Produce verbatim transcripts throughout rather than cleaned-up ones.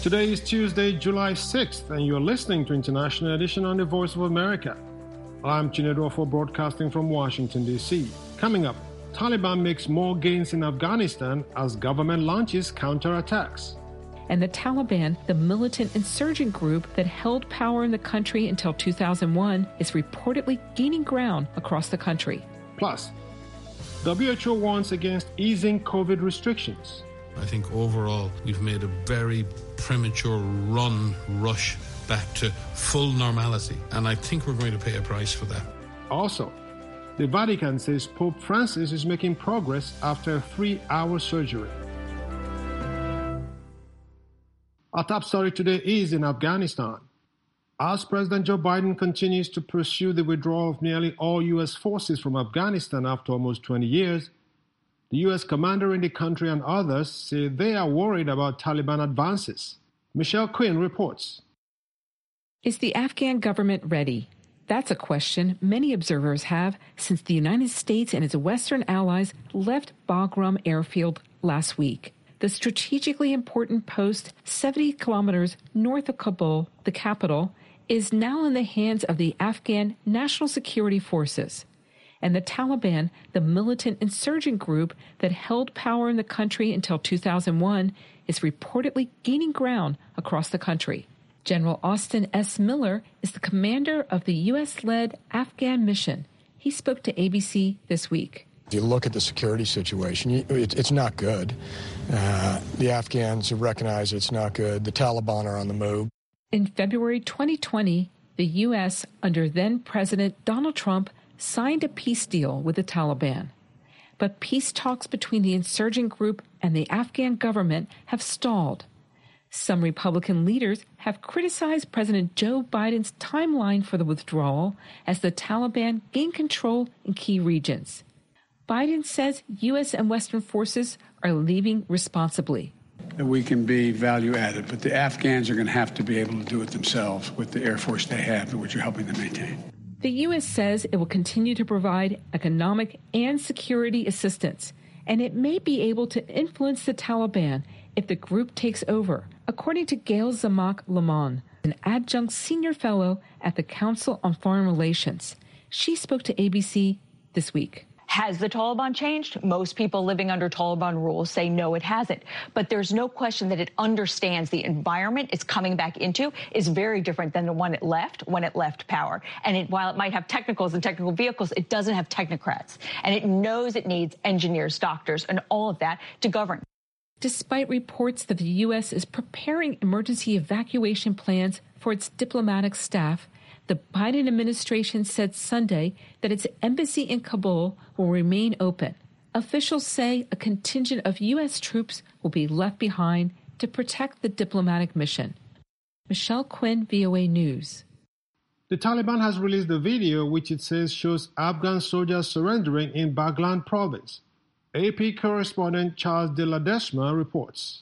Today is Tuesday, July sixth, and you're listening to International Edition on the Voice of America. I'm Chinedu Ofo, broadcasting from Washington, D C. Coming up, Taliban makes more gains in Afghanistan as government launches counterattacks. And the Taliban, the militant insurgent group that held power in the country until two thousand one, is reportedly gaining ground across the country. Plus, W H O warns against easing COVID restrictions. I think overall we've made a very premature run, rush back to full normality, and I think we're going to pay a price for that. Also, the Vatican says Pope Francis is making progress after a three-hour surgery. Our top story today is in Afghanistan. As President Joe Biden continues to pursue the withdrawal of nearly all U S forces from Afghanistan after almost twenty years, the U S commander in the country and others say they are worried about Taliban advances. Michelle Quinn reports. Is the Afghan government ready? That's a question many observers have since the United States and its Western allies left Bagram airfield last week. The strategically important post, seventy kilometers north of Kabul, the capital, is now in the hands of the Afghan National Security Forces. And the Taliban, the militant insurgent group that held power in the country until two thousand one, is reportedly gaining ground across the country. General Austin S. Miller is the commander of the U S-led Afghan mission. He spoke to A B C this week. If you look at the security situation, it's not good. Uh, the Afghans have recognized it's not good. The Taliban are on the move. In February twenty twenty, the U S, under then-President Donald Trump, signed a peace deal with the Taliban. But peace talks between the insurgent group and the Afghan government have stalled. Some Republican leaders have criticized President Joe Biden's timeline for the withdrawal as the Taliban gain control in key regions. Biden says U S and Western forces are leaving responsibly. We can be value added, but the Afghans are going to have to be able to do it themselves with the Air Force they have, which you're helping them maintain. The U S says it will continue to provide economic and security assistance, and it may be able to influence the Taliban if the group takes over, according to Gail Zamak Lamon, an adjunct senior fellow at the Council on Foreign Relations. She spoke to A B C this week. Has the Taliban changed? Most people living under Taliban rule say no, it hasn't. But there's no question that it understands the environment it's coming back into is very different than the one it left when it left power. And it, while it might have technicals and technical vehicles, it doesn't have technocrats. And it knows it needs engineers, doctors, and all of that to govern. Despite reports that the U S is preparing emergency evacuation plans for its diplomatic staff, the Biden administration said Sunday that its embassy in Kabul will remain open. Officials say a contingent of U S troops will be left behind to protect the diplomatic mission. Michelle Quinn, V O A News. The Taliban has released a video which it says shows Afghan soldiers surrendering in Baghlan province. A P correspondent Charles de Ledesma reports.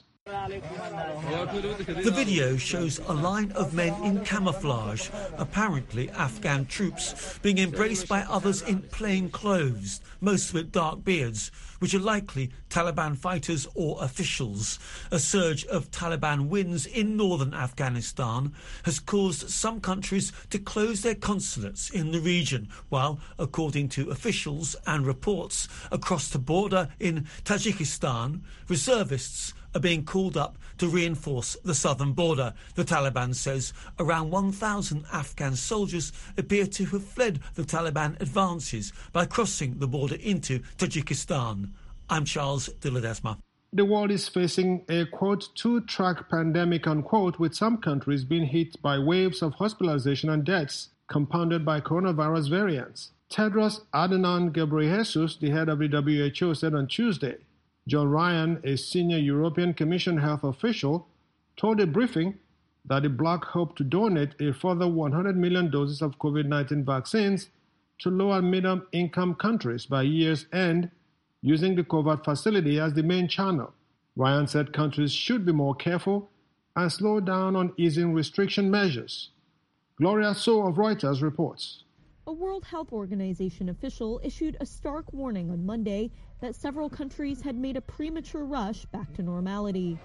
The video shows a line of men in camouflage, apparently Afghan troops, being embraced by others in plain clothes, most with dark beards, which are likely Taliban fighters or officials. A surge of Taliban wins in northern Afghanistan has caused some countries to close their consulates in the region, while, according to officials and reports across the border in Tajikistan, reservists are being called up to reinforce the southern border. The Taliban says around one thousand Afghan soldiers appear to have fled the Taliban advances by crossing the border into Tajikistan. I'm Charles de Ledesma. The world is facing a, quote, two-track pandemic, unquote, with some countries being hit by waves of hospitalization and deaths compounded by coronavirus variants. Tedros Adhanom Ghebreyesus, the head of the W H O, said on Tuesday. John Ryan, a senior European Commission health official, told a briefing that the bloc hoped to donate a further one hundred million doses of COVID nineteen vaccines to low and middle-income countries by year's end, using the COVAX facility as the main channel. Ryan said countries should be more careful and slow down on easing restriction measures. Gloria So of Reuters reports. A World Health Organization official issued a stark warning on Monday that several countries had made a premature rush back to normality.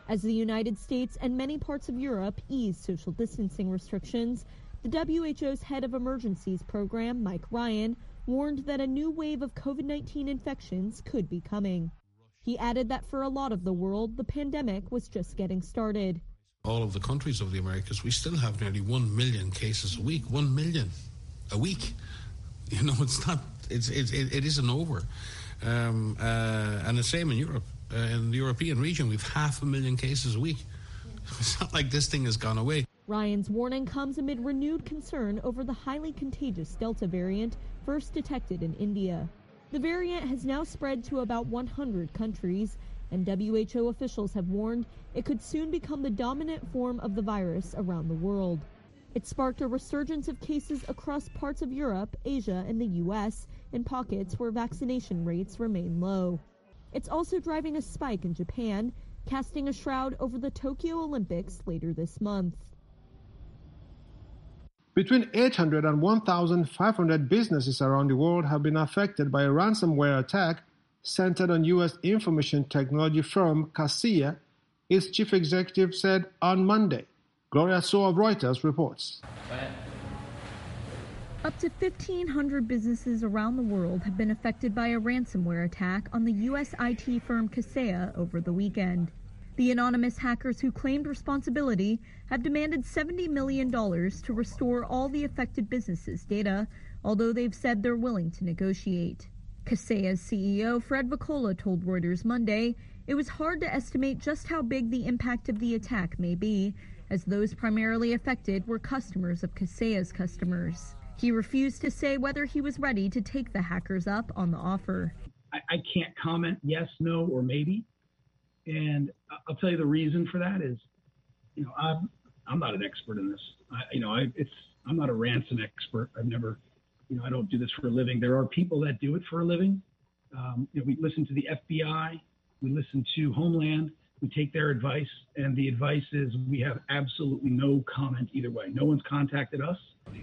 As the United States and many parts of Europe ease social distancing restrictions, the W H O's head of emergencies program, Mike Ryan, warned that a new wave of COVID nineteen infections could be coming. He added that for a lot of the world, the pandemic was just getting started. All of the countries of the Americas, we still have nearly one million cases a week. One million a week. You know, it's not, it's, it, it, it isn't over. Um, uh, and the same in Europe. Uh, in the European region, we've half a million cases a week. It's not like this thing has gone away. Ryan's warning comes amid renewed concern over the highly contagious Delta variant first detected in India. The variant has now spread to about one hundred countries, and W H O officials have warned it could soon become the dominant form of the virus around the world. It sparked a resurgence of cases across parts of Europe, Asia, and the U S in pockets where vaccination rates remain low. It's also driving a spike in Japan, casting a shroud over the Tokyo Olympics later this month. Between eight hundred and one thousand five hundred businesses around the world have been affected by a ransomware attack centered on U S information technology firm Kaseya, its chief executive said on Monday. Gloria So of Reuters reports. Up to fifteen hundred businesses around the world have been affected by a ransomware attack on the U S I T firm Kaseya over the weekend. The anonymous hackers who claimed responsibility have demanded seventy million dollars to restore all the affected businesses' data, although they've said they're willing to negotiate. Kaseya's C E O Fred Vakola told Reuters Monday it was hard to estimate just how big the impact of the attack may be, as those primarily affected were customers of Kaseya's customers. He refused to say whether he was ready to take the hackers up on the offer. I, I can't comment yes, no, or maybe. And I'll tell you the reason for that is, you know, I'm, I'm not an expert in this. I, you know, I, it's, I'm not a ransom expert. I've never, you know, I don't do this for a living. There are people that do it for a living. Um, you know, we listen to the F B I, we listen to Homeland, we take their advice, and the advice is we have absolutely no comment either way. No one's contacted us.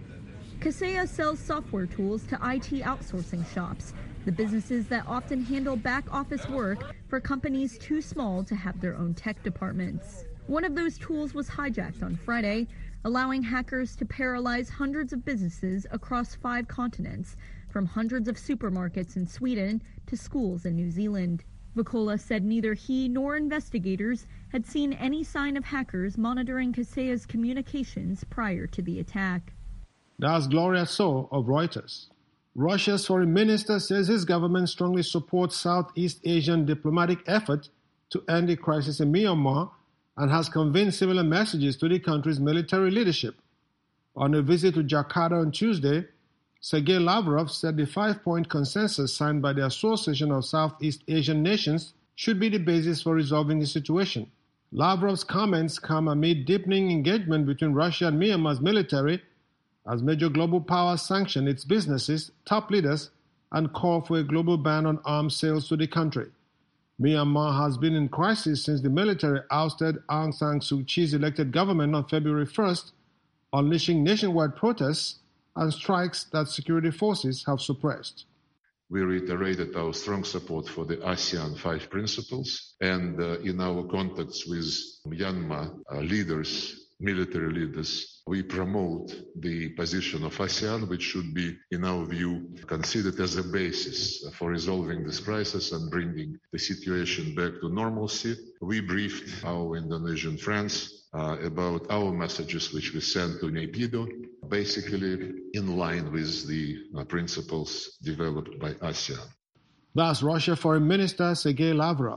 Kaseya sells software tools to I T outsourcing shops, the businesses that often handle back office work for companies too small to have their own tech departments. One of those tools was hijacked on Friday, allowing hackers to paralyze hundreds of businesses across five continents, from hundreds of supermarkets in Sweden to schools in New Zealand. Vakola said neither he nor investigators had seen any sign of hackers monitoring Kaseya's communications prior to the attack. That's Gloria So of Reuters. Russia's foreign minister says his government strongly supports Southeast Asian diplomatic effort to end the crisis in Myanmar and has conveyed similar messages to the country's military leadership. On a visit to Jakarta on Tuesday, Sergei Lavrov said the five-point consensus signed by the Association of Southeast Asian Nations should be the basis for resolving the situation. Lavrov's comments come amid deepening engagement between Russia and Myanmar's military as major global powers sanction its businesses, top leaders, and call for a global ban on arms sales to the country. Myanmar has been in crisis since the military ousted Aung San Suu Kyi's elected government on February first, unleashing nationwide protests and strikes that security forces have suppressed. We reiterated our strong support for the ASEAN Five Principles, and uh, in our contacts with Myanmar uh, leaders, military leaders, we promote the position of ASEAN, which should be, in our view, considered as a basis for resolving this crisis and bringing the situation back to normalcy. We briefed our Indonesian friends uh, about our messages, which we sent to NAPIDO, basically in line with the uh, principles developed by ASEAN. That's Russia Foreign Minister Sergei Lavrov.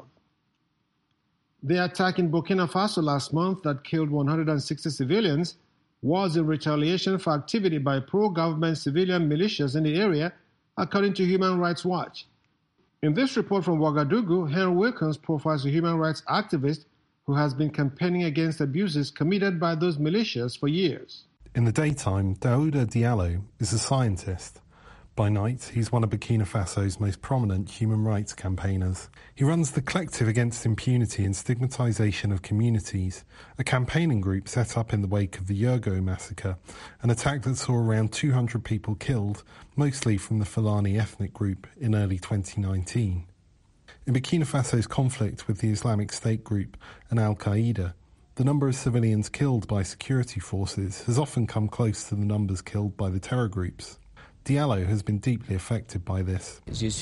The attack in Burkina Faso last month that killed one hundred sixty civilians was in retaliation for activity by pro-government civilian militias in the area, according to Human Rights Watch. In this report from Ouagadougou, Henry Wilkins profiles a human rights activist who has been campaigning against abuses committed by those militias for years. In the daytime, Daouda Diallo is a scientist. By night, he's one of Burkina Faso's most prominent human rights campaigners. He runs the Collective Against Impunity and Stigmatization of Communities, a campaigning group set up in the wake of the Yurgo massacre, an attack that saw around two hundred people killed, mostly from the Fulani ethnic group, in early twenty nineteen. In Burkina Faso's conflict with the Islamic State group and Al-Qaeda, the number of civilians killed by security forces has often come close to the numbers killed by the terror groups. Diallo has been deeply affected by this.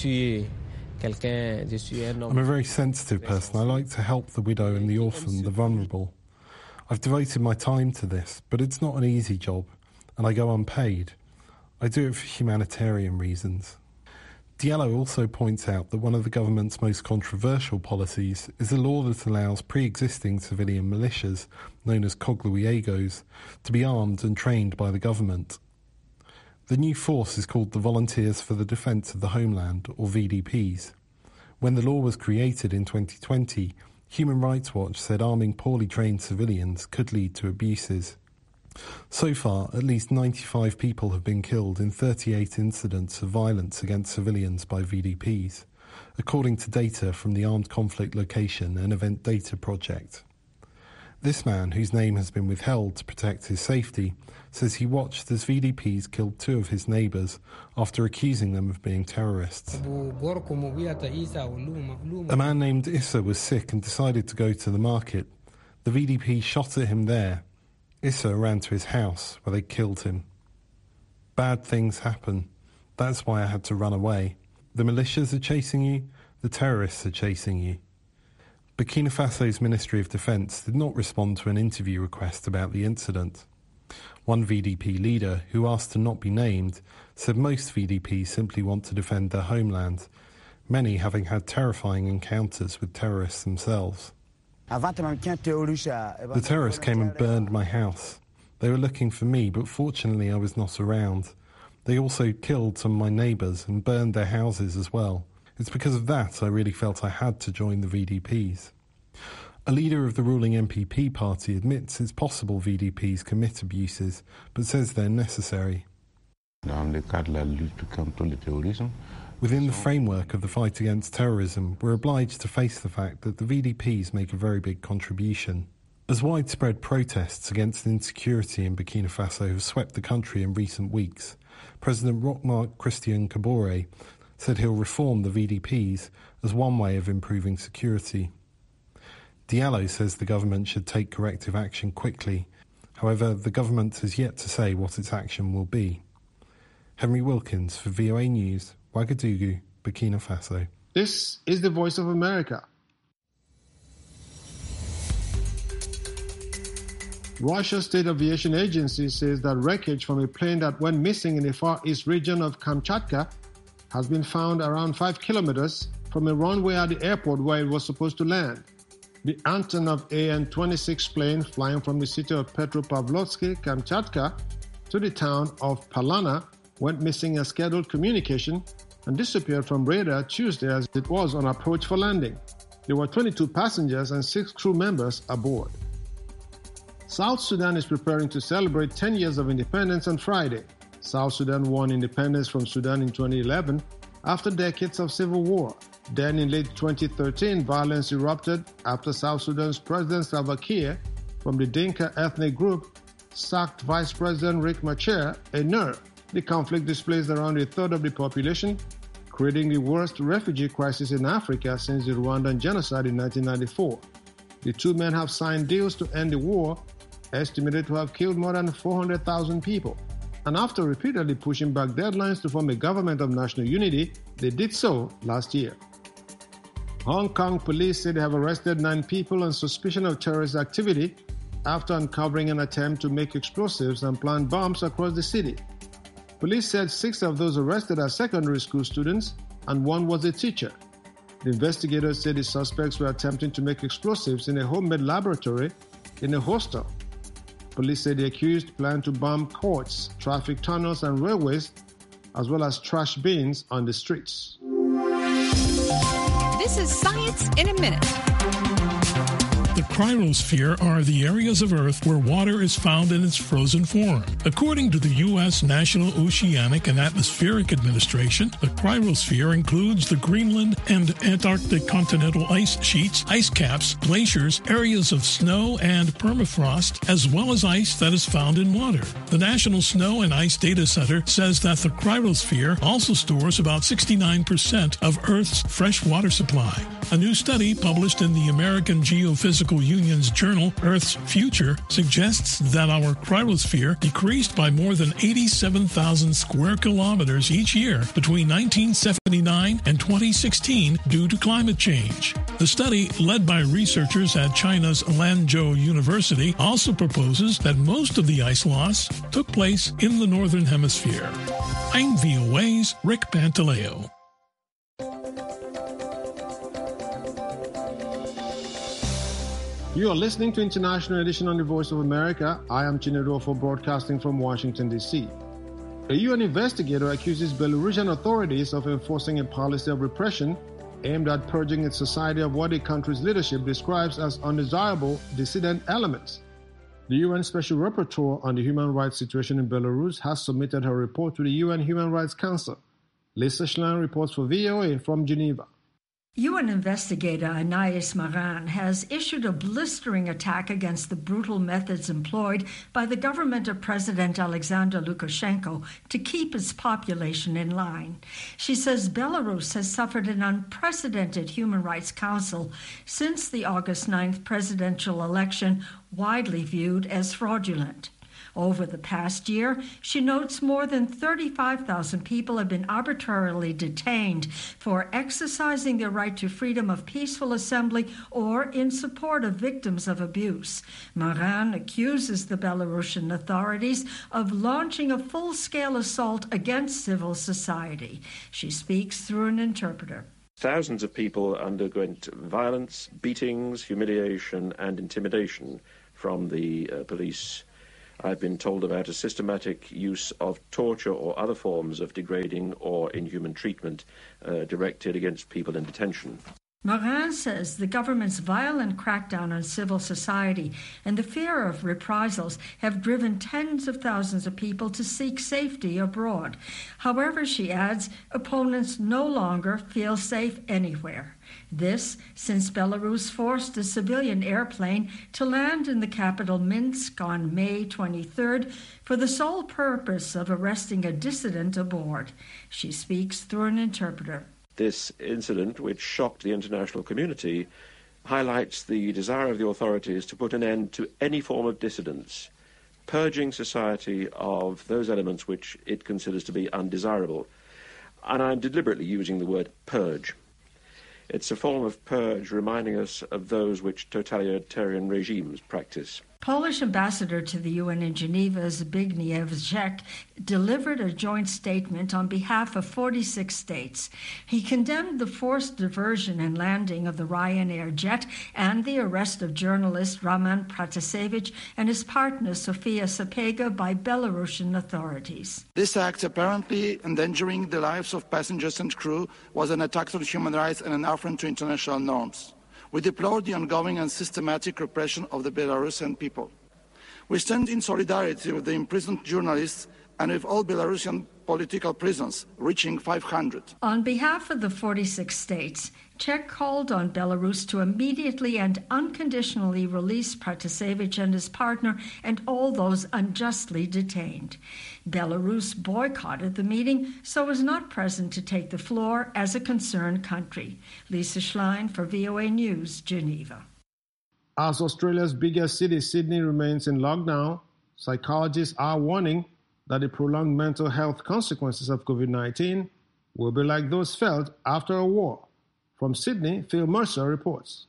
I'm a very sensitive person. I like to help the widow and the orphan, the vulnerable. I've devoted my time to this, but it's not an easy job, and I go unpaid. I do it for humanitarian reasons. Diallo also points out that one of the government's most controversial policies is a law that allows pre-existing civilian militias, known as Cogluiegos, to be armed and trained by the government. The new force is called the Volunteers for the Defence of the Homeland, or V D Ps. When the law was created in twenty twenty, Human Rights Watch said arming poorly trained civilians could lead to abuses. So far, at least ninety-five people have been killed in thirty-eight incidents of violence against civilians by V D Ps, according to data from the Armed Conflict Location and Event Data Project. This man, whose name has been withheld to protect his safety, says he watched as V D Ps killed two of his neighbours after accusing them of being terrorists. A man named Issa was sick and decided to go to the market. The V D P shot at him there. Issa ran to his house, where they killed him. Bad things happen. That's why I had to run away. The militias are chasing you, the terrorists are chasing you. Burkina Faso's Ministry of Defence did not respond to an interview request about the incident. One V D P leader, who asked to not be named, said most V D Ps simply want to defend their homeland, many having had terrifying encounters with terrorists themselves. The terrorists came and burned my house. They were looking for me, but fortunately I was not around. They also killed some of my neighbours and burned their houses as well. It's because of that I really felt I had to join the V D Ps. A leader of the ruling M P P party admits it's possible V D Ps commit abuses, but says they're necessary. Within the framework of the fight against terrorism, we're obliged to face the fact that the V D Ps make a very big contribution. As widespread protests against insecurity in Burkina Faso have swept the country in recent weeks, President Roch-Marc Christian Kabore said he'll reform the V D Ps as one way of improving security. Diallo says the government should take corrective action quickly. However, the government has yet to say what its action will be. Henry Wilkins for V O A News, Ouagadougou, Burkina Faso. This is the Voice of America. Russia's State Aviation Agency says that wreckage from a plane that went missing in the far east region of Kamchatka has been found around five kilometers from a runway at the airport where it was supposed to land. The Antonov A N twenty-six plane flying from the city of Petropavlovsk, Kamchatka, to the town of Palana went missing as scheduled communication and disappeared from radar Tuesday as it was on approach for landing. There were twenty-two passengers and six crew members aboard. South Sudan is preparing to celebrate ten years of independence on Friday. South Sudan won independence from Sudan in twenty eleven after decades of civil war. Then in late twenty thirteen, violence erupted after South Sudan's President Salva Kiir from the Dinka ethnic group sacked Vice President Riek Machar, a Nur. The conflict displaced around a third of the population, creating the worst refugee crisis in Africa since the Rwandan genocide in nineteen ninety-four. The two men have signed deals to end the war, estimated to have killed more than four hundred thousand people. And after repeatedly pushing back deadlines to form a government of national unity, they did so last year. Hong Kong police say they have arrested nine people on suspicion of terrorist activity after uncovering an attempt to make explosives and plant bombs across the city. Police said six of those arrested are secondary school students and one was a teacher. The investigators said the suspects were attempting to make explosives in a homemade laboratory in a hostel. Police say the accused planned to bomb courts, traffic tunnels and railways, as well as trash bins on the streets. This is Science in a Minute. The cryosphere are the areas of Earth where water is found in its frozen form. According to the U S National Oceanic and Atmospheric Administration, the cryosphere includes the Greenland and Antarctic continental ice sheets, ice caps, glaciers, areas of snow and permafrost, as well as ice that is found in water. The National Snow and Ice Data Center says that the cryosphere also stores about sixty-nine percent of Earth's fresh water supply. A new study published in the American Geophysical Union's journal Earth's Future suggests that our cryosphere decreased by more than eighty-seven thousand square kilometers each year between nineteen seventy-nine and twenty sixteen due to climate change. The study, led by researchers at China's Lanzhou University, also proposes that most of the ice loss took place in the Northern Hemisphere. I'm V O A's Rick Pantaleo. You are listening to International Edition on the Voice of America. I am Chinedu broadcasting from Washington, D C. A U N investigator accuses Belarusian authorities of enforcing a policy of repression aimed at purging its society of what the country's leadership describes as undesirable dissident elements. The U N Special Rapporteur on the human rights situation in Belarus has submitted her report to the U N Human Rights Council. Lisa Schlein reports for V O A from Geneva. U N investigator Anaïs Marin has issued a blistering attack against the brutal methods employed by the government of President Alexander Lukashenko to keep its population in line. She says Belarus has suffered an unprecedented Human Rights Council since the August ninth presidential election, widely viewed as fraudulent. Over the past year, she notes more than thirty-five thousand people have been arbitrarily detained for exercising their right to freedom of peaceful assembly or in support of victims of abuse. Marin accuses the Belarusian authorities of launching a full-scale assault against civil society. She speaks through an interpreter. Thousands of people underwent violence, beatings, humiliation, and intimidation from the uh, police. I've been told about a systematic use of torture or other forms of degrading or inhuman treatment uh, directed against people in detention. Marin says the government's violent crackdown on civil society and the fear of reprisals have driven tens of thousands of people to seek safety abroad. However, she adds, opponents no longer feel safe anywhere. This since Belarus forced a civilian airplane to land in the capital Minsk on May twenty-third for the sole purpose of arresting a dissident aboard. She speaks through an interpreter. This incident, which shocked the international community, highlights the desire of the authorities to put an end to any form of dissidence, purging society of those elements which it considers to be undesirable. And I'm deliberately using the word purge. It's a form of purge reminding us of those which totalitarian regimes practice. Polish ambassador to the U N in Geneva, Zbigniew Rzek, delivered a joint statement on behalf of forty-six states. He condemned the forced diversion and landing of the Ryanair jet and the arrest of journalist Roman Pratasevich and his partner Sofia Sapega by Belarusian authorities. This act, apparently endangering the lives of passengers and crew, was an attack on human rights and an affront to international norms. We deplore the ongoing and systematic repression of the Belarusian people. We stand in solidarity with the imprisoned journalists and with all Belarusian political prisons, reaching five hundred. On behalf of the forty-six states, Czech called on Belarus to immediately and unconditionally release Pratasevich and his partner and all those unjustly detained. Belarus boycotted the meeting, so was not present to take the floor as a concerned country. Lisa Schlein for V O A News, Geneva. As Australia's biggest city, Sydney, remains in lockdown, psychologists are warning that the prolonged mental health consequences of COVID nineteen will be like those felt after a war. From Sydney, Phil Mercer reports.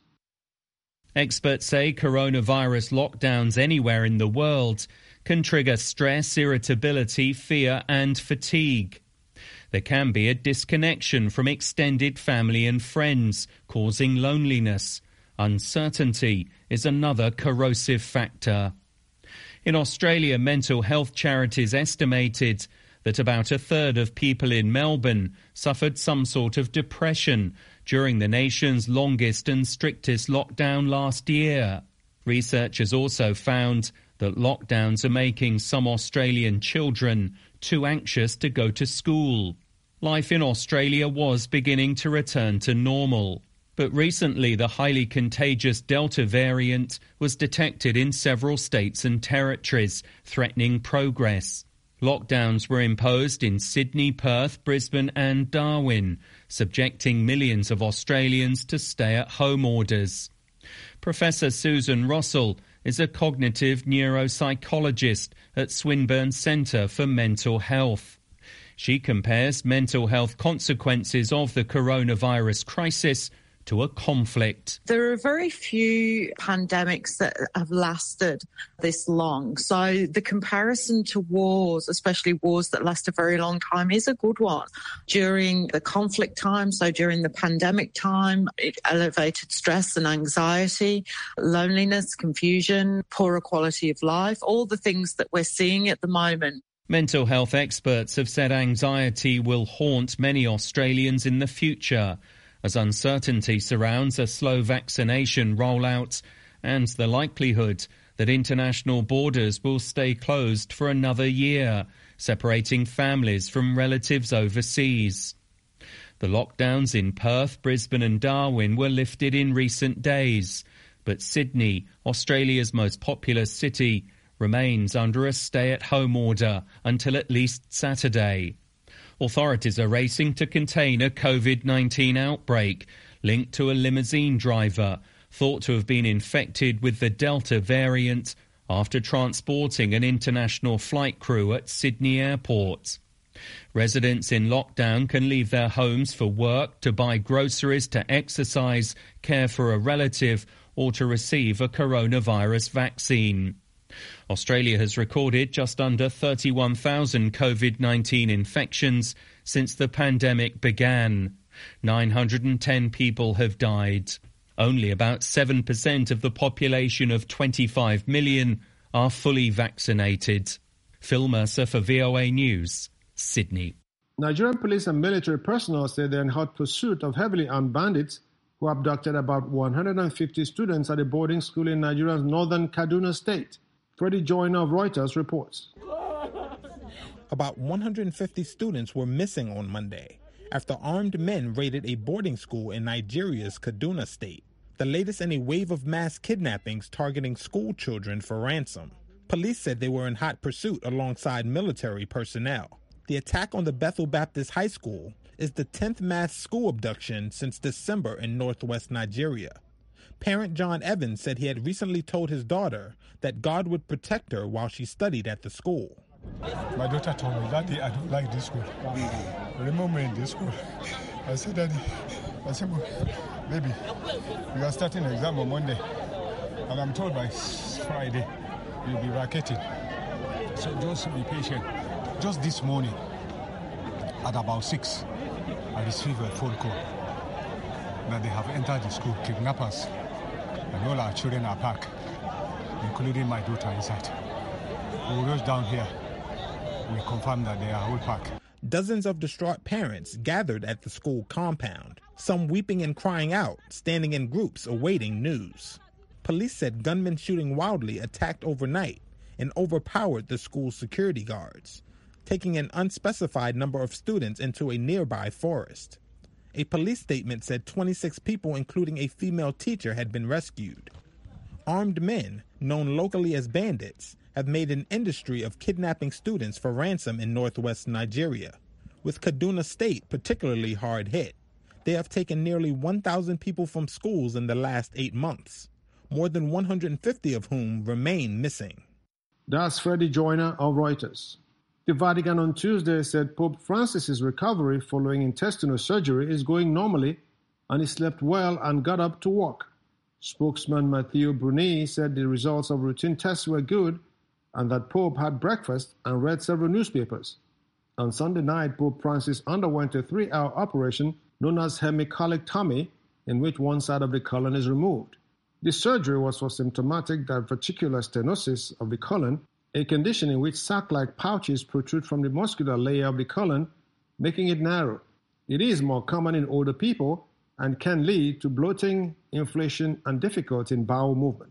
Experts say coronavirus lockdowns anywhere in the world can trigger stress, irritability, fear and fatigue. There can be a disconnection from extended family and friends, causing loneliness. Uncertainty is another corrosive factor. In Australia, mental health charities estimated that about a third of people in Melbourne suffered some sort of depression during the nation's longest and strictest lockdown last year. Researchers also found that lockdowns are making some Australian children too anxious to go to school. Life in Australia was beginning to return to normal. But recently, the highly contagious Delta variant was detected in several states and territories, threatening progress. Lockdowns were imposed in Sydney, Perth, Brisbane and Darwin, subjecting millions of Australians to stay-at-home orders. Professor Susan Russell is a cognitive neuropsychologist at Swinburne Centre for Mental Health. She compares mental health consequences of the coronavirus crisis to a conflict. There are very few pandemics that have lasted this long. So the comparison to wars, especially wars that last a very long time, is a good one. During the conflict time, so during the pandemic time, it elevated stress and anxiety, loneliness, confusion, poorer quality of life, all the things that we're seeing at the moment. Mental health experts have said anxiety will haunt many Australians in the future, as uncertainty surrounds a slow vaccination rollout and the likelihood that international borders will stay closed for another year, separating families from relatives overseas. The lockdowns in Perth, Brisbane and Darwin were lifted in recent days, but Sydney, Australia's most populous city, remains under a stay-at-home order until at least Saturday. Authorities are racing to contain a COVID nineteen outbreak linked to a limousine driver thought to have been infected with the Delta variant after transporting an international flight crew at Sydney Airport. Residents in lockdown can leave their homes for work, to buy groceries, to exercise, care for a relative, or to receive a coronavirus vaccine. Australia has recorded just under thirty-one thousand COVID nineteen infections since the pandemic began. nine hundred ten people have died. Only about seven percent of the population of twenty-five million are fully vaccinated. Phil Mercer for V O A News, Sydney. Nigerian police and military personnel say they're in hot pursuit of heavily armed bandits who abducted about one hundred fifty students at a boarding school in Nigeria's northern Kaduna state. Freddie Joyner of Reuters reports. About one hundred fifty students were missing on Monday after armed men raided a boarding school in Nigeria's Kaduna state, the latest in a wave of mass kidnappings targeting school children for ransom. Police said they were in hot pursuit alongside military personnel. The attack on the Bethel Baptist High School is the tenth mass school abduction since December in northwest Nigeria. Parent John Evans said he had recently told his daughter that God would protect her while she studied at the school. My daughter told me, Daddy, I don't like this school. Remember in this school. I said, Daddy, I said, baby, we are starting an exam on Monday. And I'm told by Friday you'll be racketing. So just be patient. Just this morning, at about six, I received a phone call that they have entered the school, kidnappers, and all our children are packed, including my daughter inside. We rush down here. We confirm that they are all packed. Dozens of distraught parents gathered at the school compound, some weeping and crying out, standing in groups awaiting news. Police said gunmen shooting wildly attacked overnight and overpowered the school's security guards, taking an unspecified number of students into a nearby forest. A police statement said twenty-six people, including a female teacher, had been rescued. Armed men, known locally as bandits, have made an industry of kidnapping students for ransom in northwest Nigeria, with Kaduna State particularly hard hit. They have taken nearly one thousand people from schools in the last eight months, more than one hundred fifty of whom remain missing. That's Freddie Joyner of Reuters. The Vatican on Tuesday said Pope Francis's recovery following intestinal surgery is going normally, and he slept well and got up to walk. Spokesman Matteo Bruni said the results of routine tests were good and that Pope had breakfast and read several newspapers. On Sunday night, Pope Francis underwent a three-hour operation known as hemicolectomy, in which one side of the colon is removed. The surgery was for symptomatic diverticular stenosis of the colon, a condition in which sac-like pouches protrude from the muscular layer of the colon, making it narrow. It is more common in older people, and can lead to bloating, inflation, and difficulty in bowel movement.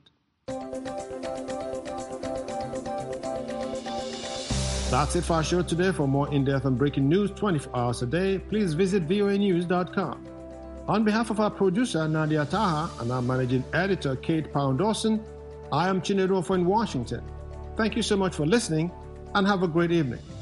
That's it for our show today. For more in-depth and breaking news twenty-four hours a day, please visit V O A news dot com. On behalf of our producer, Nadia Taha, and our managing editor, Kate Pound-Dawson, I am Chinedu in Washington. Thank you so much for listening, and have a great evening.